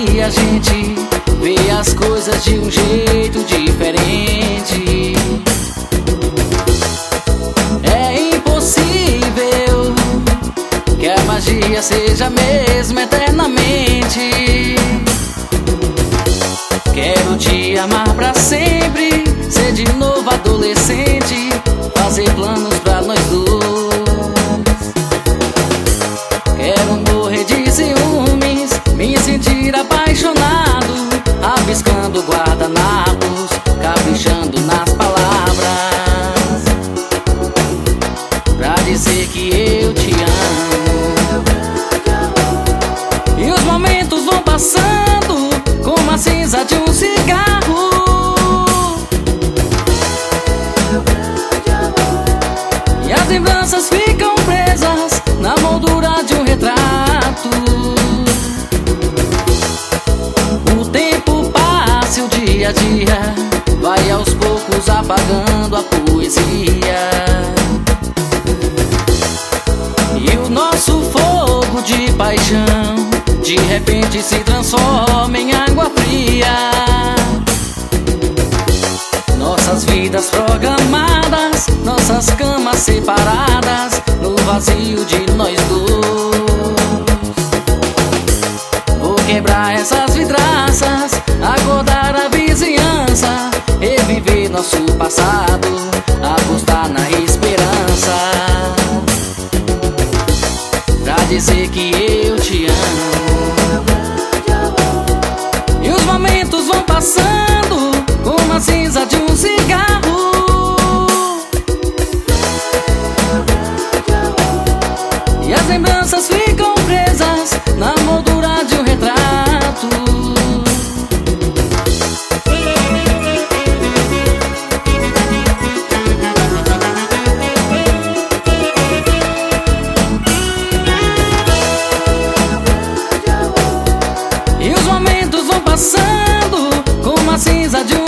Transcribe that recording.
que a gente vê as coisas de um jeito diferente. É impossível que a magia seja a mesma eternamente. Quero te amar pra sempre, ser de novo adolescente, fazer planos pra nós dois. Quero morrer de ciúmes, me sentir apaixonado, rabiscando guardanapos, caprichando nas palavras, pra dizer que eu te amo. E os momentos vão passando como a cinza de um cigarro, e as lembranças ficam presas na moldura de um retrato. O tempo passa e o dia a dia vai aos poucos apagando a poesia, e o nosso fogo de paixão de repente se transforma em água fria. Nossas vidas programadas, nossas camas separadas, no vazio de nós dois. Vou quebrar essas vidraças, acordar a vizinhança, reviver nosso passado, apostar na esperança, pra dizer que eu te amo. E os momentos vão passando como a cinza de um cigarro, e as lembranças ficam presas na moldura de um retrato. E os momentos vão passando como a cinza de um